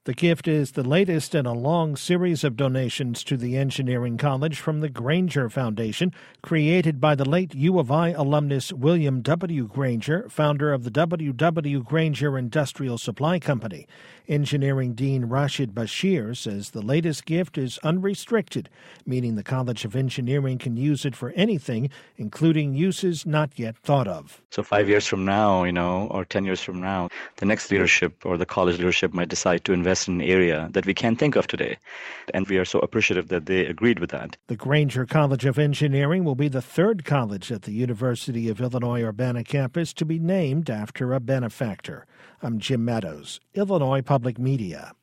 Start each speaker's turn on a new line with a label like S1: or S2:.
S1: The gift is the latest in a long series of donations to the Engineering College from the Granger Foundation, created by the late U of I alumnus William W. Granger, founder of the W. W. Granger Industrial Supply Company. Engineering Dean Rashid Bashir says the latest gift is unrestricted, meaning the College of Engineering can use it for anything, including uses not yet thought of.
S2: So 5 years from now, or 10 years from now, the next leadership or the college leadership might decide to invest in an area that we can't think of today. And we are so appreciative that they agreed with that.
S1: The Granger College of Engineering will be the third college at the University of Illinois Urbana campus to be named after a benefactor. I'm Jim Meadows, Illinois Public Media.